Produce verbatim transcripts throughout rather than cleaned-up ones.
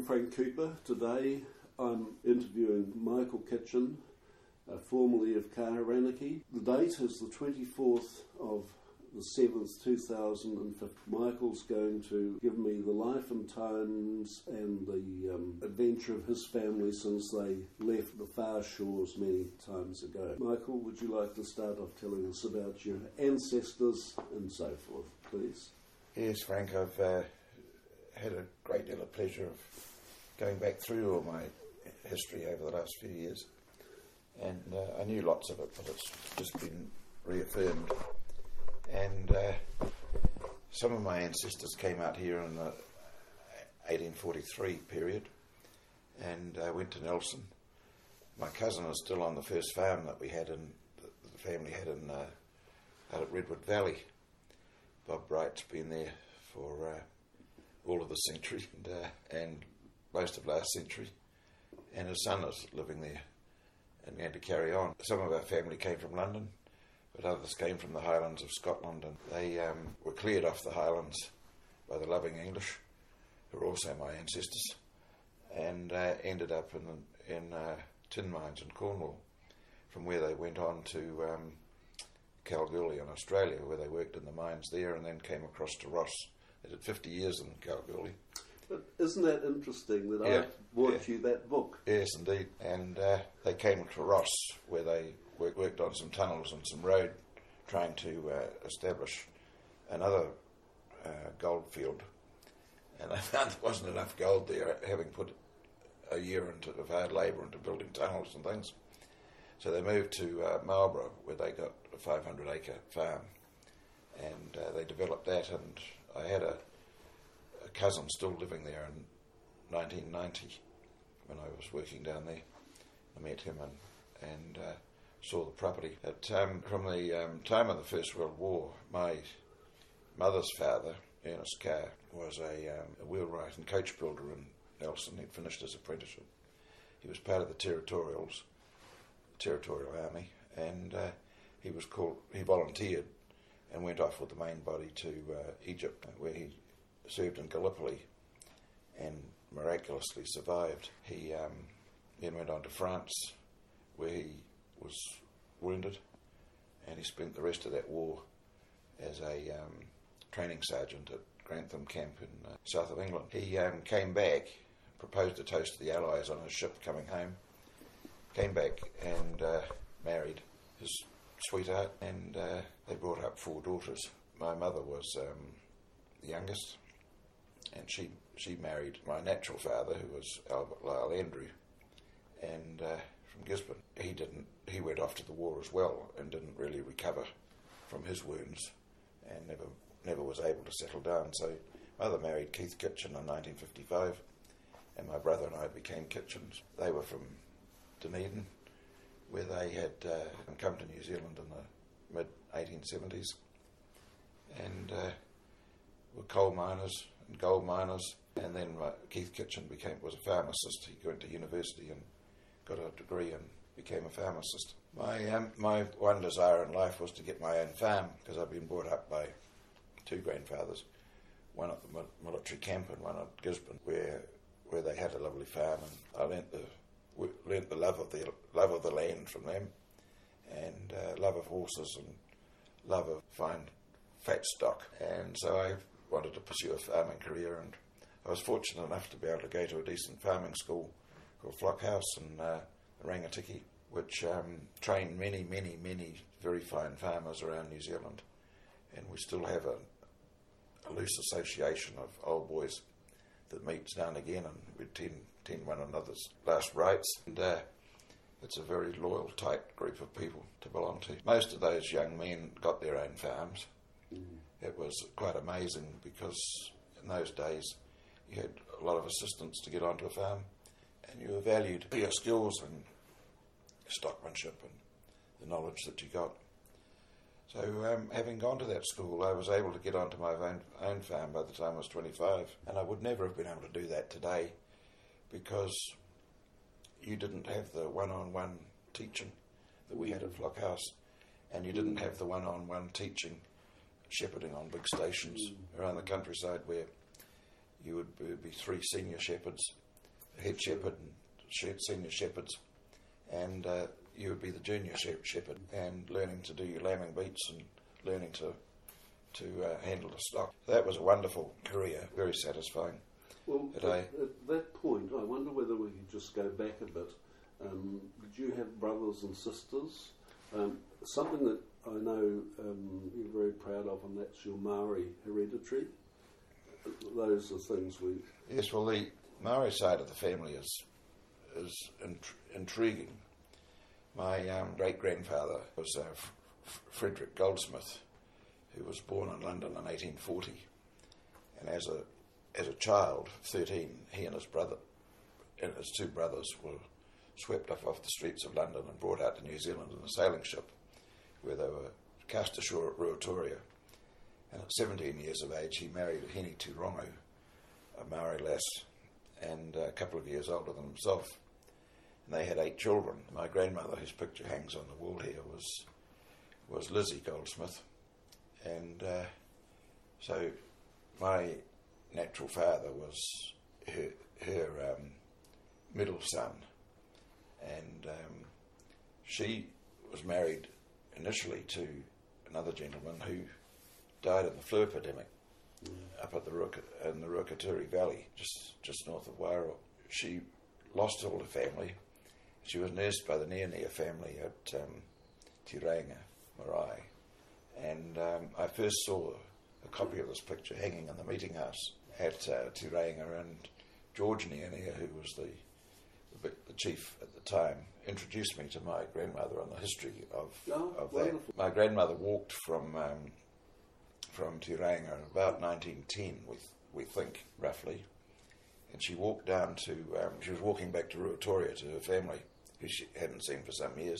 Frank Cooper. Today I'm interviewing Michael Kitchen, uh, formerly of Kahuranaki. The date is the twenty-fourth of the seventh, two thousand fifteen. Michael's going to give me the life and times and the um, adventure of his family since they left the far shores many times ago. Michael, would you like to start off telling us about your ancestors and so forth, please? Yes, Frank, I've uh, had a great deal of pleasure of going back through all my history over the last few years, and uh, I knew lots of it, but it's just been reaffirmed. And uh, some of my ancestors came out here in the eighteen forty-three period and uh, went to Nelson. My cousin is still on the first farm that we had in, that the family had in uh, out at Redwood Valley. Bob Bright's been there for uh, all of the century and, uh, and most of last century, and his son is living there and going to carry on. Some of our family came from London, but others came from the Highlands of Scotland, and they um, were cleared off the Highlands by the Loving English, who are also my ancestors, and uh, ended up in, in uh, tin mines in Cornwall, from where they went on to um, Kalgoorlie in Australia, where they worked in the mines there, and then came across to Ross. They did fifty years in Kalgoorlie. But isn't that interesting that yeah. I brought yeah. you that book? Yes, indeed. And uh, they came to Ross, where they work, worked on some tunnels and some road, trying to uh, establish another uh, gold field. And they found there wasn't enough gold there, having put a year into of hard labour into building tunnels and things. So they moved to uh, Marlborough, where they got a five hundred acre farm, and uh, they developed that. And I had a, a cousin still living there in nineteen ninety when I was working down there. I met him and and uh, saw the property. At, um, from the um, time of the First World War, my mother's father, Ernest Carr, was a, um, a wheelwright and coach builder in Nelson. He'd finished his apprenticeship. He was part of the Territorials, Territorial Army, and uh, he was called. He volunteered and went off with the main body to uh, Egypt, where he served in Gallipoli and miraculously survived. He um, then went on to France, where he was wounded, and he spent the rest of that war as a um, training sergeant at Grantham Camp in uh, south of England. He um, came back, proposed a toast to the Allies on his ship coming home, came back and uh, married his sweetheart, and uh, they brought up four daughters. My mother was um, the youngest, and she she married my natural father, who was Albert Lyle Andrew, and uh, from Gisborne. He didn't. He went off to the war as well, and didn't really recover from his wounds, and never never was able to settle down. So mother married Keith Kitchen in nineteen fifty-five, and my brother and I became Kitchens. They were from Dunedin, where they had uh, come to New Zealand in the mid eighteen seventies, and uh, were coal miners and gold miners. And then uh, Keith Kitchen became was a pharmacist. He went to university and got a degree and became a pharmacist. My um, my one desire in life was to get my own farm, because I've been brought up by two grandfathers, one at the military camp and one at Gisborne, where where they had a lovely farm, and I learnt the learnt the love of the love of the land from them, and uh, love of horses and love of fine fat stock. And so I wanted to pursue a farming career, and I was fortunate enough to be able to go to a decent farming school called Flock House in uh, Rangatiki, which um, trained many, many, many very fine farmers around New Zealand. And we still have a, a loose association of old boys that meets now and again, and we attend, attend one another's last rites. And uh, it's a very loyal, tight group of people to belong to. Most of those young men got their own farms. Mm. It was quite amazing, because in those days you had a lot of assistants to get onto a farm, and you were valued for your skills and stockmanship and the knowledge that you got. So um, having gone to that school, I was able to get onto my own, own farm by the time I was twenty-five, and I would never have been able to do that today, because you didn't have the one-on-one teaching that we had at Flock House, and you didn't have the one-on-one teaching shepherding on big stations around the countryside, where you would be three senior shepherds head shepherd and she- senior shepherds, and uh, you would be the junior shep- shepherd, and learning to do your lambing beats and learning to to uh, handle the stock. That was a wonderful career, very satisfying. Well, But at, I, at that point, I wonder whether we could just go back a bit. Um, did you have brothers and sisters? Um, something that I know um, you're very proud of, and that's your Maori hereditary. Those are things we... yes, well, the Maori side of the family is is int- intriguing. My um, great-grandfather was uh, F- F- Frederick Goldsmith, who was born in London in eighteen forty, and as a as a child, thirteen, he and his brother and his two brothers were swept up off the streets of London and brought out to New Zealand in a sailing ship, where they were cast ashore at Ruatoria. And at seventeen years of age, he married Hene Turongo, a Maori lass, and a couple of years older than himself. And they had eight children. My grandmother, whose picture hangs on the wall here, was was Lizzie Goldsmith. And uh, so my natural father was her, her um, middle son. And um, she was married initially to another gentleman who died in the flu epidemic mm. up at the Ruaka, in the Ruakaturi Valley, just just north of Wairoa. She lost all her family. She was nursed by the Near family at um, Te Reinga Marae. And um, I first saw a copy of this picture hanging in the meeting house at uh, Te Reinga, and George Near, who was the, the the chief at the time, introduced me to my grandmother and the history of, oh, of that. My grandmother walked from um, from Te Reinga in about nineteen ten, we, we think, roughly. And she walked down to, um, she was walking back to Ruatoria to her family, who she hadn't seen for some years.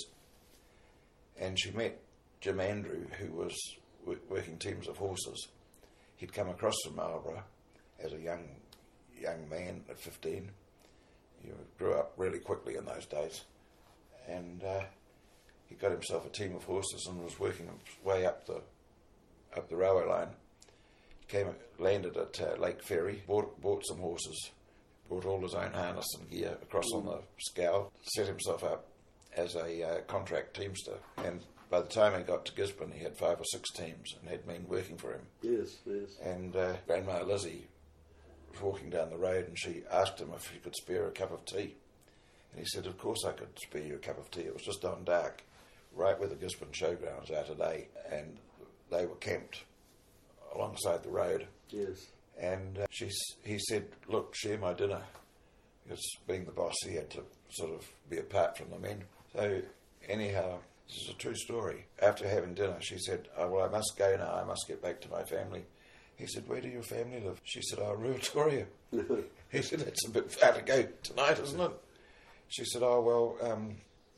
And she met Jim Andrew, who was w- working teams of horses. He'd come across from Marlborough as a young young man at fifteen. He grew up really quickly in those days. And uh, he got himself a team of horses and was working his way up the up the railway line. Came, landed at uh, Lake Ferry, bought, bought some horses, brought all his own harness and gear across mm. on the scow, set himself up as a uh, contract teamster. And by the time he got to Gisborne, he had five or six teams and had men working for him. Yes, yes. And uh, Grandma Lizzie was walking down the road, and she asked him if he could spare a cup of tea. And he said, of course I could spare you a cup of tea. It was just on dark, right where the Gisborne showgrounds are today. And they were camped alongside the road. Yes. And uh, she, he said, look, share my dinner. Because being the boss, he had to sort of be apart from the men. So anyhow, this is a true story. After having dinner, she said, oh, well, I must go now. I must get back to my family. He said, where do your family live? She said, oh, Ruatoria. He said, that's a bit far to go tonight, isn't it? She said, oh, well, um,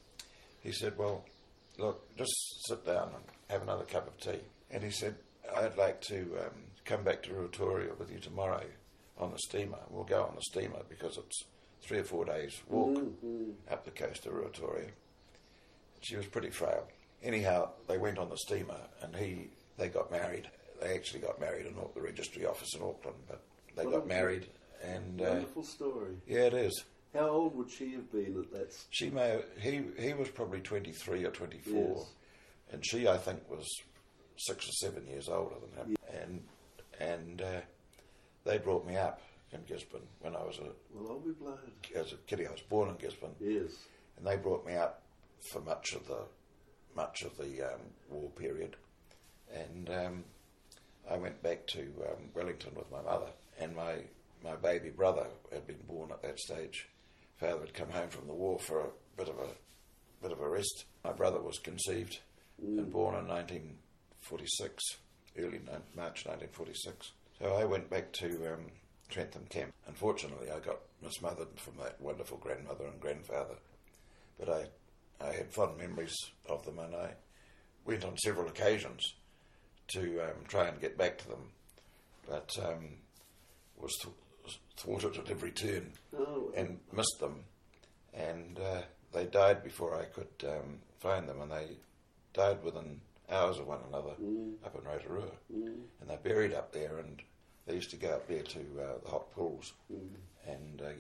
he said, well, look, just sit down and have another cup of tea. And he said, I'd like to um, come back to Ruatoria with you tomorrow on the steamer. We'll go on the steamer because it's three or four days walk mm-hmm. up the coast of Ruatoria. She was pretty frail. Anyhow, they went on the steamer and he they got married. They actually got married in the registry office in Auckland, but they what got married. And wonderful uh, story. Yeah, it is. How old would she have been at that? St- she may. He he was probably twenty-three or twenty-four, yes. And she, I think, was six or seven years older than him. Yeah. And and uh, they brought me up in Gisborne when I was a. Well, I'll be blowed. As a kiddie, I was born in Gisborne. Yes. And they brought me up for much of the much of the um, war period, and um, I went back to um, Wellington with my mother, and my my baby brother had been born at that stage. Father had come home from the war for a bit of a bit of a rest. My brother was conceived mm. and born in nineteen forty-six, early ni- March nineteen forty-six. So I went back to um, Trentham Camp. Unfortunately, I got mismothered from that wonderful grandmother and grandfather, but I I had fond memories of them, and I went on several occasions to um, try and get back to them, but um, was th- thwarted at every turn oh. and missed them. And uh, they died before I could um, find them, and they died within hours of one another mm. up in Rotorua. Mm. And they're buried up there, and they used to go up there to uh, the hot pools mm. and uh, get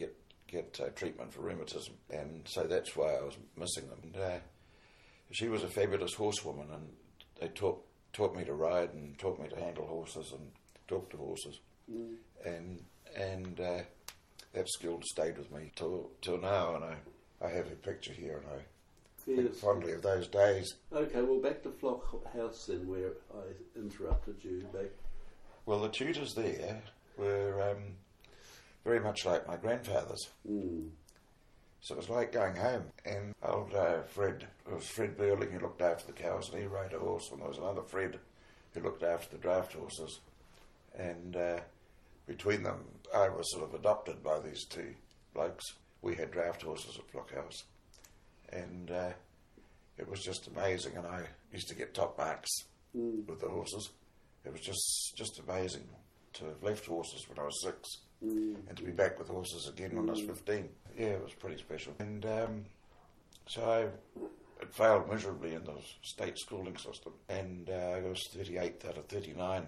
get uh, treatment for rheumatism, and so that's why I was missing them. And, uh, she was a fabulous horsewoman, and they taught taught me to ride and taught me to handle horses and talk to horses, mm. and and uh, that skill stayed with me till till now. And I, I have a picture here, and I yes. think fondly of those days. Okay, well, back to Flock House then, where I interrupted you. Back. Well, the tutors there were um, very much like my grandfather's. Mm. So it was like going home. And old uh, Fred, it was Fred Burling who looked after the cows, and he rode a horse, and there was another Fred who looked after the draft horses. And uh, between them, I was sort of adopted by these two blokes. We had draft horses at Flock House. And uh, it was just amazing, and I used to get top marks mm. with the horses. It was just just amazing to have left horses when I was six mm. and to be back with horses again when mm. I was fifteen. Yeah, it was pretty special. And um, so I had failed miserably in the state schooling system, and uh, I was thirty-eighth out of thirty-nine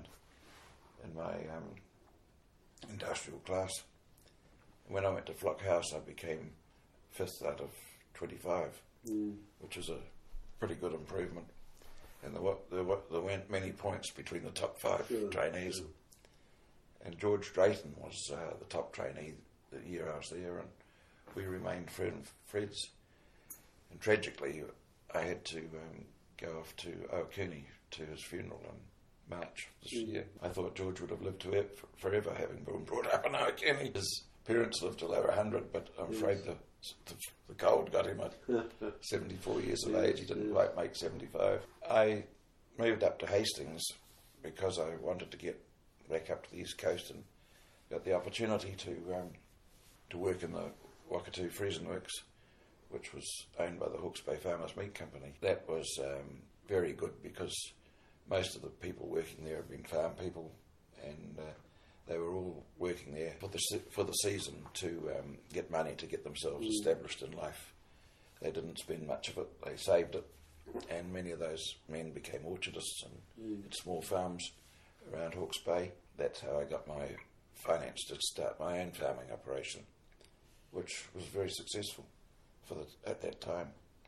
in my um, industrial class. And when I went to Flock House, I became fifth out of twenty-five, mm. which was a pretty good improvement. And there, were, there, were, there weren't many points between the top five sure, trainees. Sure. And George Drayton was uh, the top trainee the year I was there, and we remained friend, friends. And tragically, I had to um, go off to Oakuni to his funeral in March this mm. year. I thought George would have lived to it forever, having been brought up in Oakuni. His parents lived till they were one hundred, but I'm yes. afraid the, the, the cold got him at seventy-four years of yes, age. He didn't yes. quite make seventy-five. I moved up to Hastings because I wanted to get back up to the East Coast, and got the opportunity to um, to work in the Wakatu Freezing Works, which was owned by the Hawke's Bay Farmers Meat Company. That was um, very good because most of the people working there had been farm people, and uh, they were all working there for the se- for the season to um, get money to get themselves mm. established in life. They didn't spend much of it, they saved it, and many of those men became orchardists and mm. had small farms around Hawke's Bay. That's how I got my finance to start my own farming operation, which was very successful for the, at that time.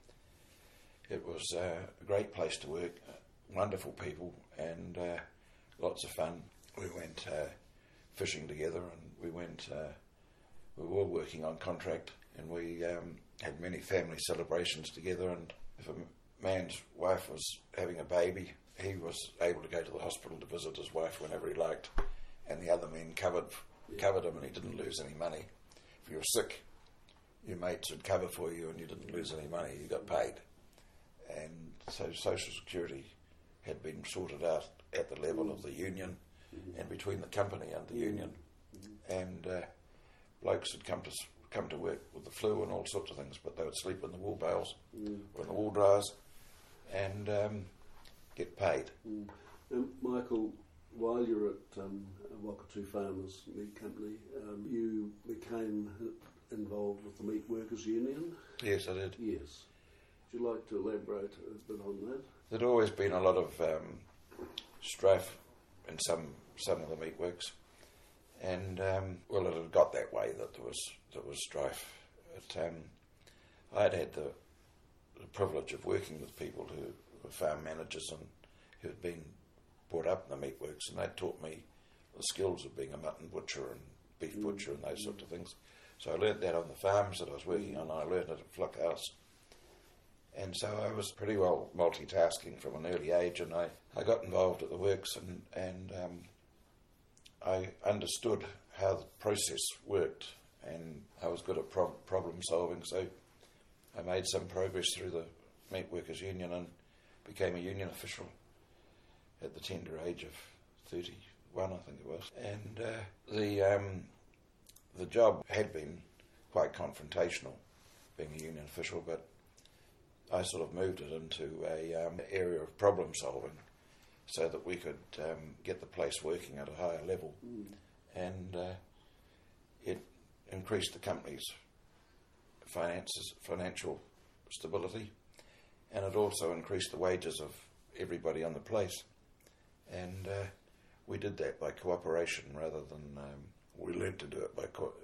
It was uh, a great place to work, uh, wonderful people, and uh, lots of fun. We went uh, fishing together, and we went. Uh, we were all working on contract, and we um, had many family celebrations together. And if a man's wife was having a baby, he was able to go to the hospital to visit his wife whenever he liked, and the other men covered yeah. covered him, and he didn't lose any money. If you were sick, your mates would cover for you, and you didn't lose any money. You got paid, and so Social Security had been sorted out at the level of the union mm-hmm. and between the company and the union, mm-hmm. and uh, blokes had come to come to work with the flu and all sorts of things, but they would sleep in the wool bales mm. or in the wool dryers and um, get paid. Mm. Um, Michael, while you were at um, Wakatu Farmers Meat Company, um, you became involved with the Meat Workers Union? Yes, I did. Yes. Would you like to elaborate a bit on that? There'd always been a lot of um, strife in some some of the meat works, and um, well, it had got that way that there was there was strife. But, um, I'd had the, the privilege of working with people who were farm managers and who had been brought up in the meat works, and they'd taught me the skills of being a mutton butcher and beef mm. butcher and those mm. sorts of things. So I learnt that on the farms that I was working on. I learnt it at Flock House. And so I was pretty well multitasking from an early age, and I, I got involved at the works, and, and um, I understood how the process worked, and I was good at pro- problem solving, so I made some progress through the Meat Workers Union and became a union official at the tender age of thirty-one, I think it was. And uh, the um, the job had been quite confrontational, being a union official, but I sort of moved it into a um, area of problem solving so that we could um, get the place working at a higher level. Mm. And uh, it increased the company's finances, financial stability, and it also increased the wages of everybody on the place. And uh, we did that by cooperation rather than, um, we learned to do it by co-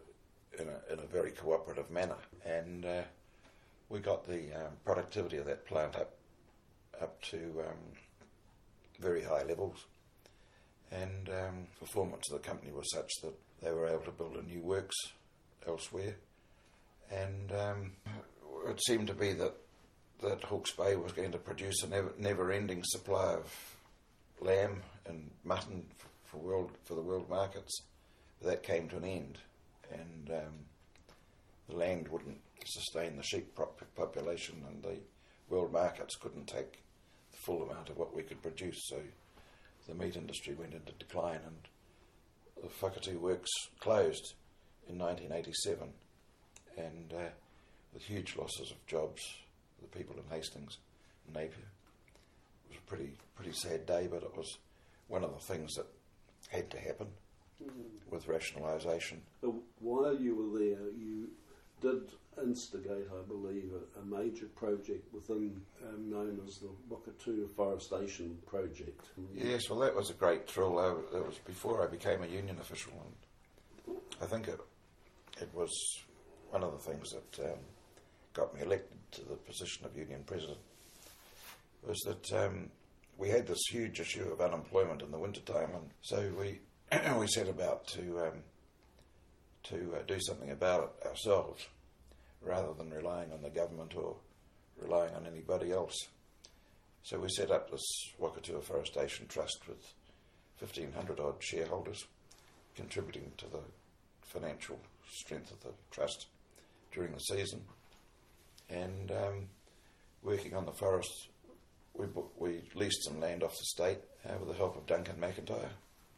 in a, in a very cooperative manner. And uh, we got the um, productivity of that plant up up to um, very high levels. And um, performance of the company was such that they were able to build a new works elsewhere. And um, it seemed to be that, that Hawke's Bay was going to produce a never, never-ending supply of lamb and mutton for world for the world markets. That came to an end, and um, the land wouldn't sustain the sheep prop- population, and the world markets couldn't take the full amount of what we could produce. So the meat industry went into decline, and the Whakatū Works closed in nineteen eighty-seven, and uh, with huge losses of jobs for the people in Hastings and Napier. It was a pretty pretty sad day, but it was one of the things that had to happen mm. with rationalisation. While you were there, you did instigate, I believe, a, a major project within um, known as the Whakatū Afforestation Project. Yes, well, that was a great thrill. I, that was before I became a union official, and I think it it was one of the things that um, got me elected to the position of union president. Was that um, we had this huge issue of unemployment in the wintertime, and so we we set about to um, to uh, do something about it ourselves, rather than relying on the government or relying on anybody else. So we set up this Whakatū Afforestation Trust with fifteen hundred odd shareholders, contributing to the financial strength of the trust during the season, and um, working on the forests. We, we leased some land off the state uh, with the help of Duncan McIntyre,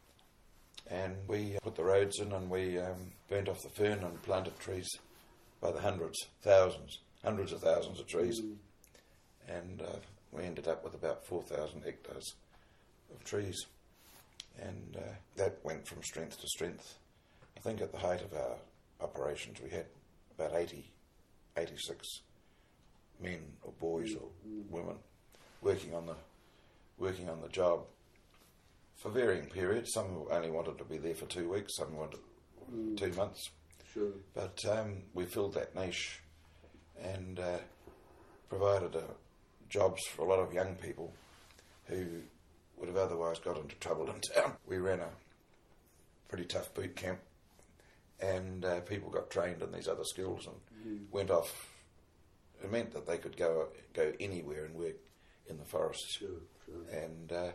and we put the roads in, and we um, burnt off the fern and planted trees by the hundreds, thousands, hundreds of thousands of trees, mm. and uh, we ended up with about four thousand hectares of trees, and uh, that went from strength to strength. I think at the height of our operations we had about eighty, eighty-six men or boys or mm. women working on the working on the job for varying periods. Some only wanted to be there for two weeks, some wanted mm. two months. Sure. But um, we filled that niche and uh, provided uh, jobs for a lot of young people who would have otherwise got into trouble in town. We ran a pretty tough boot camp, and uh, people got trained in these other skills and mm. went off. It meant that they could go go anywhere and work in the forests, sure, sure. and uh,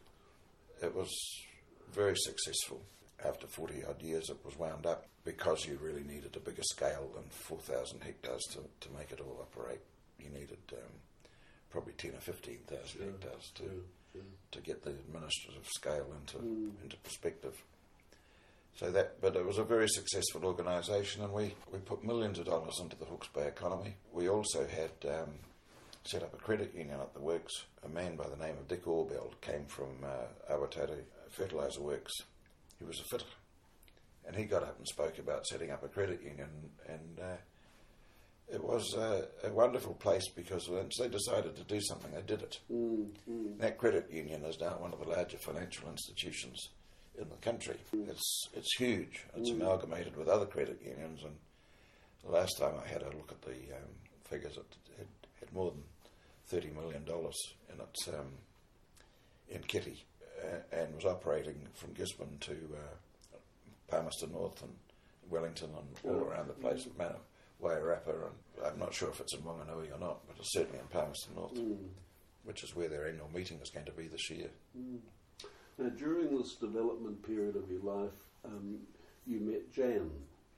it was very successful. After forty odd years, it was wound up because you really needed a bigger scale than four thousand hectares to, to make it all operate. You needed um, probably ten or fifteen thousand sure, hectares to sure, sure. to get the administrative scale into mm. into perspective. So that, but it was a very successful organisation, and we, we put millions of dollars into the Hawke's Bay economy. We also had um, set up a credit union at the works. A man by the name of Dick Orbell came from uh, Awatata Fertiliser Works. He was a fitter, and he got up and spoke about setting up a credit union, and uh, it was uh, a wonderful place because once they decided to do something, they did it. Mm, mm. That credit union is now one of the larger financial institutions in the country. Mm. It's it's huge. It's mm. amalgamated with other credit unions, and the last time I had a look at the um, figures, it had, had more than thirty million dollars in its um, in kitty, uh, and was operating from Gisborne to uh, Palmerston North and Wellington and all around the place, mm. Mana, Wairarapa, and I'm not sure if it's in Wanganui or not, but it's certainly in Palmerston North, mm. which is where their annual meeting is going to be this year. Mm. Now, during this development period of your life, um, you met Jan,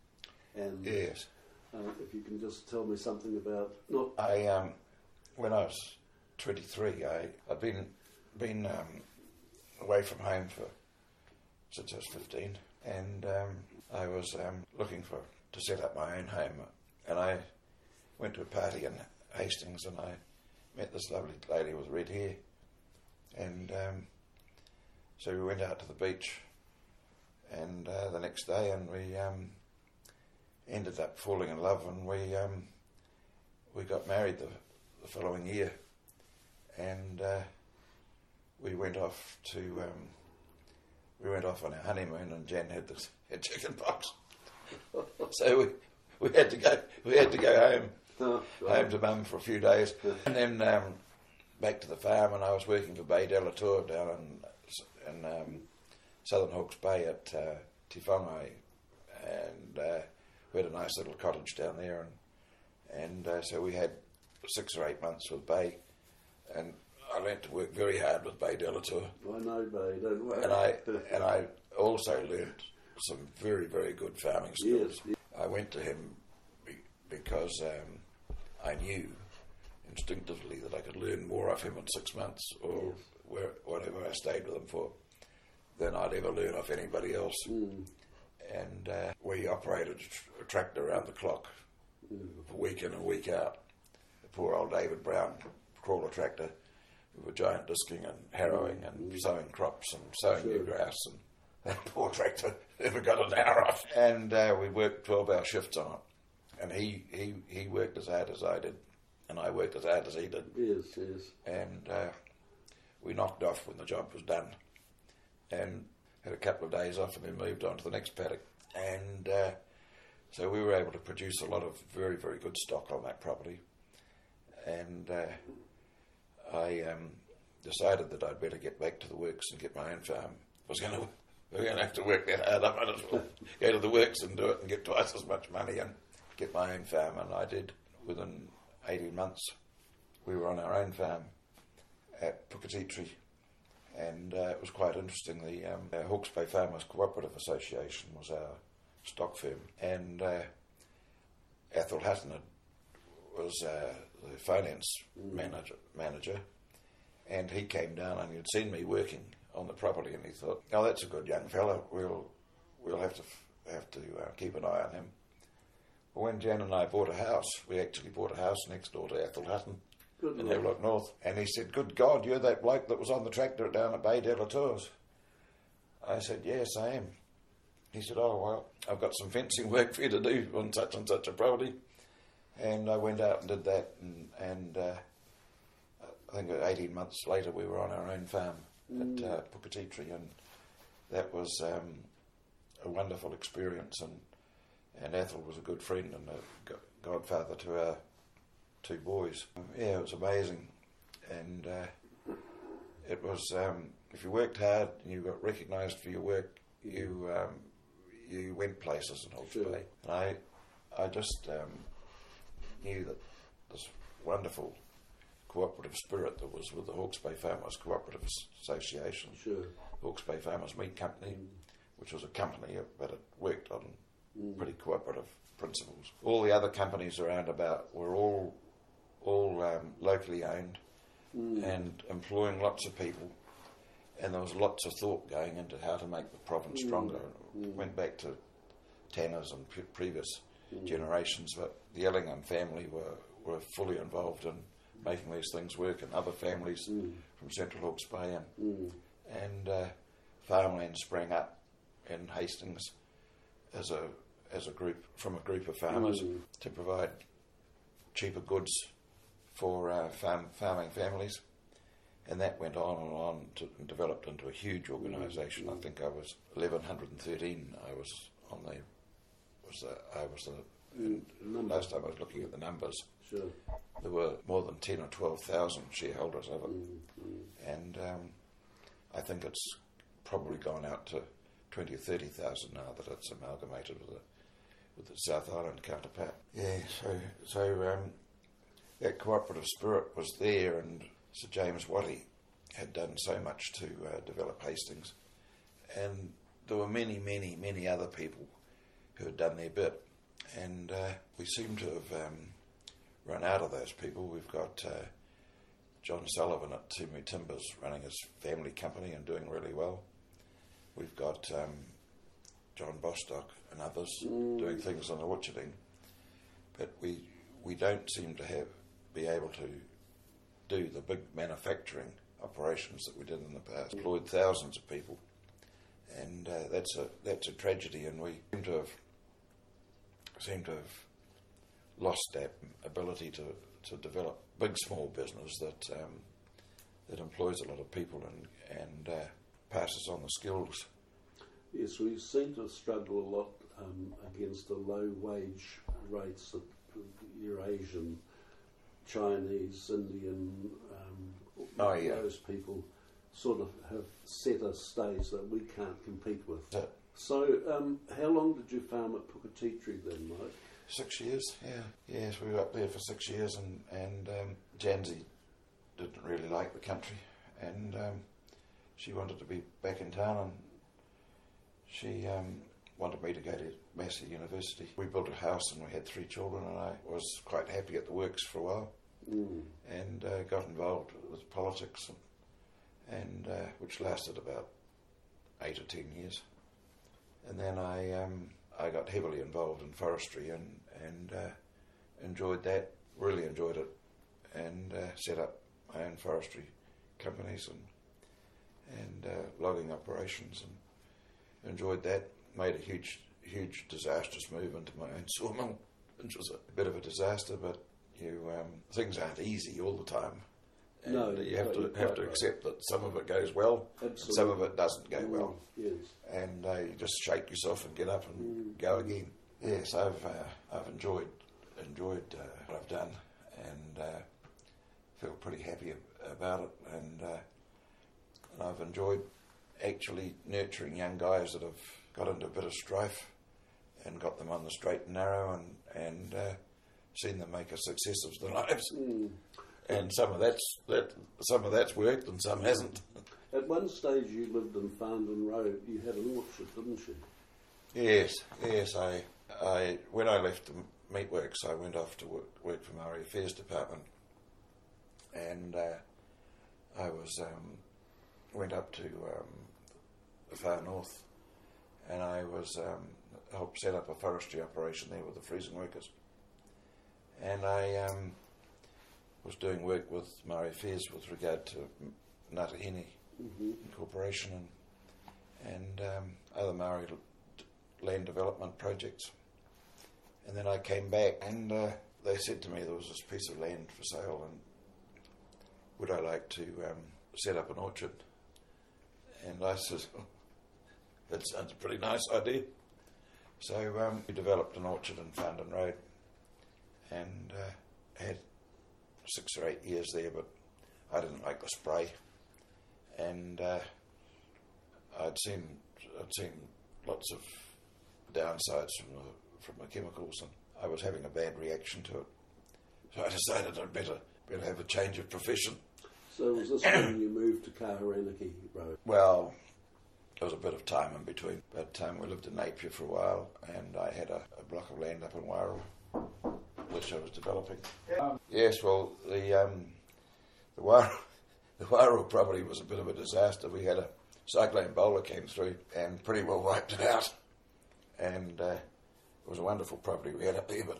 and yes, uh, if you can just tell me something about. Not I um, when I was twenty-three, I I'd been been um, away from home for since I was fifteen, and um, I was um, looking for to set up my own home, and I went to a party in Hastings, and I met this lovely lady with red hair, and um, so we went out to the beach, and uh, the next day, and we um, ended up falling in love, and we um, we got married the, the following year, and uh, we went off to um, we went off on our honeymoon, and Jan had this had chicken pox, So we, we had to go we had to go home Oh, right. home to Mum for a few days, and then um, back to the farm. And I was working for Bay de la Tour down in, in um, Southern Hawke's Bay at uh, Te Whangai, and uh, we had a nice little cottage down there, and and uh, so we had six or eight months with Bay, and I learnt to work very hard with Bay de la Tour. I know, Bay, don't worry. And I and I also learnt some very, very good farming skills. Yes, yes. I went to him be, because um, I knew instinctively that I could learn more of him in six months or Yes. where, whatever I stayed with him for than I'd ever learn of anybody else. Mm. And uh, we operated a, tr- a tractor around the clock, Mm. week in and week out. The poor old David Brown crawler tractor. We were giant disking and harrowing and Mm. sowing crops and sowing Sure. new grass, and that poor tractor never got an hour off. And uh, we worked twelve-hour shifts on it. And he, he, he worked as hard as I did, and I worked as hard as he did. Yes, yes. And uh, we knocked off when the job was done, and had a couple of days off, and then moved on to the next paddock. And uh, so we were able to produce a lot of very, very good stock on that property. And uh, I um, decided that I'd better get back to the works and get my own farm. I was going to, we were going to have to work that hard. I might as well go to the works and do it and get twice as much money and get my own farm. And I did. Within eighteen months, we were on our own farm at Puketitri. And uh, it was quite interesting. The um, uh, Hawke's Bay Farmers Cooperative Association was our stock firm. And uh, Athol Hutton was uh, the finance Mm. manager, manager, and he came down and he'd seen me working on the property, and he thought, "Oh, that's a good young fella. We'll we'll have to f- have to uh, keep an eye on him." But when Jan and I bought a house, we actually bought a house next door to Athol Hutton Good in Lord. Havelock North, and he said, "Good God, you're that bloke that was on the tractor down at Bay de la Tours." I said, "Yes, I am." He said, "Oh, well, I've got some fencing work for you to do on such and such a property." And I went out and did that, and, and uh, I think eighteen months later we were on our own farm Mm. at uh, Puketitri, and that was um, a wonderful experience, and, and Athol was a good friend and a go- godfather to our two boys. Yeah, it was amazing, and uh, it was, um, if you worked hard and you got recognised for your work, you um, you went places in Hawke's Sure. Bay. And I, I just um, knew that this wonderful cooperative spirit that was with the Hawke's Bay Farmers Cooperative Association, Sure. Hawke's Bay Farmers Meat Company, which was a company but it worked on Mm. pretty cooperative principles. All the other companies around about were all all um, locally owned Mm. and employing lots of people, and there was lots of thought going into how to make the province Mm. stronger. Mm. It went back to Tanners and pre- previous Mm. generations, but the Ellingham family were, were fully involved in making these things work, and other families Mm. from Central Hawke's Bay, and, Mm. and uh, farmland sprang up in Hastings as a as a group from a group of farmers Mm. to provide cheaper goods for uh, farm farming families, and that went on and on to, and developed into a huge organisation. Mm. I think I was eleven thirteen. I was on the was the, I was the Mm. Number. last time I was looking at the numbers. Sure. There were more than ten or twelve thousand shareholders of it, Mm. Mm. and um, I think it's probably gone out to twenty or thirty thousand now that it's amalgamated with the with the South Island counterpart. Yeah, so so um, that cooperative spirit was there, and Sir James Watty had done so much to uh, develop Hastings, and there were many, many, many other people who had done their bit, and uh, we seem to have um, run out of those people. We've got uh, John Sullivan at Timu Timbers running his family company and doing really well. We've got um, John Bostock and others Mm. doing things on the orcharding, but we we don't seem to have be able to do the big manufacturing operations that we did in the past. Employed thousands of people, and uh, that's a that's a tragedy, and we seem to have seem to have lost that ability to, to develop big small business that um, that employs a lot of people and and uh, passes on the skills. Yes, we seem to struggle a lot um, against the low wage rates that your Asian, Chinese, Indian, um, oh, yeah. those people sort of have set a stage that we can't compete with. Yeah. So, um, how long did you farm at Puketitri then, Mike? Six years, yeah. Yes, we were up there for six years, and, and um, Janzi didn't really like the country, and um, she wanted to be back in town, and she um, wanted me to go to Massey University. We built a house and we had three children, and I was quite happy at the works for a while, mm. and uh, got involved with politics, and, and uh, which lasted about eight or ten years. And then I um, I got heavily involved in forestry and, and uh, enjoyed that, really enjoyed it, and uh, set up my own forestry companies and, and uh, logging operations, and enjoyed that. Made a huge, huge disastrous move into my own sawmill, which was a bit of a disaster, but you um, things aren't easy all the time. And no, you have to have to right. accept that some of it goes well, and some of it doesn't go mm, well. Yes. And uh, you just shake yourself and get up and mm. go again. Yes, I've uh, I've enjoyed enjoyed uh, what I've done, and uh, feel pretty happy about it. And, uh, and I've enjoyed actually nurturing young guys that have got into a bit of strife and got them on the straight and narrow, and and uh, seen them make a success of their lives. Mm. And some of that's that, some of that's worked, and some hasn't. At one stage, you lived in Farndon Road. You had an orchard, didn't you? Yes, yes. I, I when I left the meatworks, I went off to work, work for Maori Affairs Department, and uh, I was um, went up to um, the far north, and I was um, helped set up a forestry operation there with the freezing workers, and I. Um, was doing work with Maori Affairs with regard to Ngātahine mm-hmm. Incorporation and, and um, other Maori l- land development projects. And then I came back, and uh, they said to me there was this piece of land for sale, and would I like to um, set up an orchard? And I said, oh, that sounds a pretty nice idea. So um, we developed an orchard in Farndon Road, and uh, had six or eight years there, but I didn't like the spray, and uh, I'd seen I'd seen lots of downsides from the from the chemicals, and I was having a bad reaction to it. So I decided I'd better better have a change of profession. So was this when you moved to Kahuranaki Road? Well, there was a bit of time in between, but um, we lived in Napier for a while, and I had a, a block of land up in Wairau, which I was developing. Um, yes, well, the um, the Wairau, the Wairau property was a bit of a disaster. We had a cyclone bowler came through and pretty well wiped it out. And uh, it was a wonderful property we had up there, but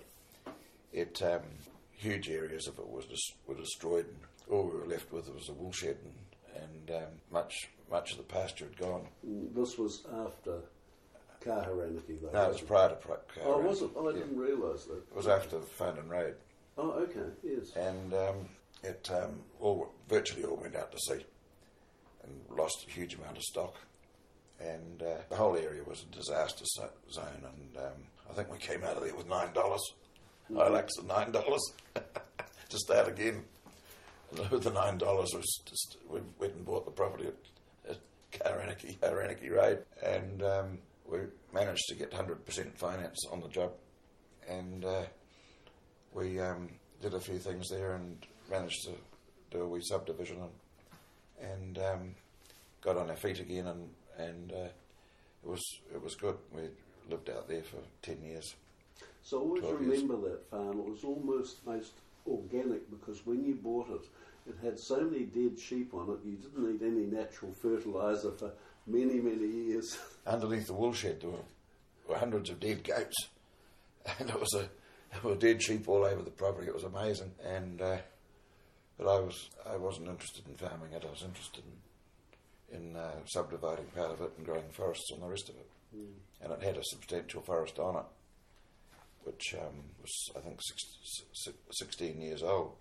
it um, huge areas of it was dis- were destroyed. And all we were left with was a woolshed, and, and um, much much of the pasture had gone. This was after Kahuranaki, though? No, it was prior to Kahuranaki. Oh, was it? Oh, I yeah. didn't realise that. It was after Farndon Road. Oh, okay, yes. And um, it um, all virtually all went out to sea and lost a huge amount of stock. And uh, the whole area was a disaster so- zone, and um, I think we came out of there with nine dollars. Mm-hmm. I liked the nine dollars to start again. And with the nine dollars, was just we went and bought the property at, at Kahuranaki, Kahuranaki Road, and um, we managed to get one hundred percent finance on the job, and uh, we um, did a few things there and managed to do a wee subdivision, and, and um, got on our feet again, and and uh, it was it was good. We lived out there for ten years. So I always remember years. that farm. It was almost most organic, because when you bought it, it had so many dead sheep on it, you didn't need any natural fertiliser for many, many years. Underneath the woolshed there were, were hundreds of dead goats, and it was a there were dead sheep all over the property. It was amazing, and uh, but I was I wasn't interested in farming it. I was interested in in uh, subdividing part of it and growing forests on the rest of it, mm. and it had a substantial forest on it, which um, was, I think, six, six, sixteen years old.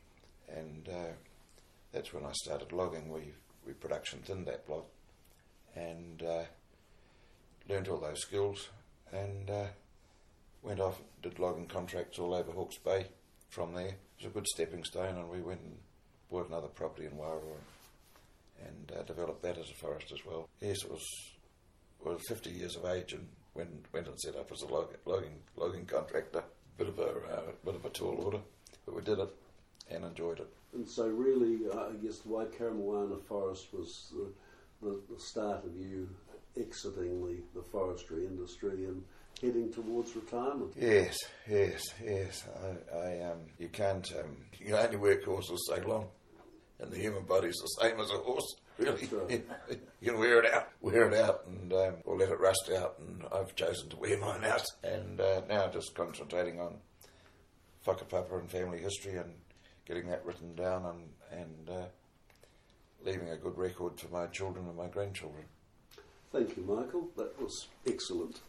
And uh, that's when I started logging. We, we production thinned that block, and uh, learned all those skills, and uh, went off, did logging contracts all over Hawke's Bay from there. It was a good stepping stone, and we went and bought another property in Wairoa and uh, developed that as a forest as well. Yes, it was, was fifty years of age and went, went and set up as a log, logging logging contractor. Bit of a uh, bit of a tall order, but we did it and enjoyed it. And so really, uh, I guess the Waikaremoana forest was the, the, the start of you exiting the, the forestry industry and heading towards retirement. Yes, yes, yes. I, I um, you can't, um, you can only work horses so long, and the human body's the same as a horse, really. Right. You can wear it out, wear it out, and um, or let it rust out. And I've chosen to wear mine out, and uh, now just concentrating on whakapapa and family history and getting that written down, and and uh, leaving a good record for my children and my grandchildren. Thank you, Michael. That was excellent.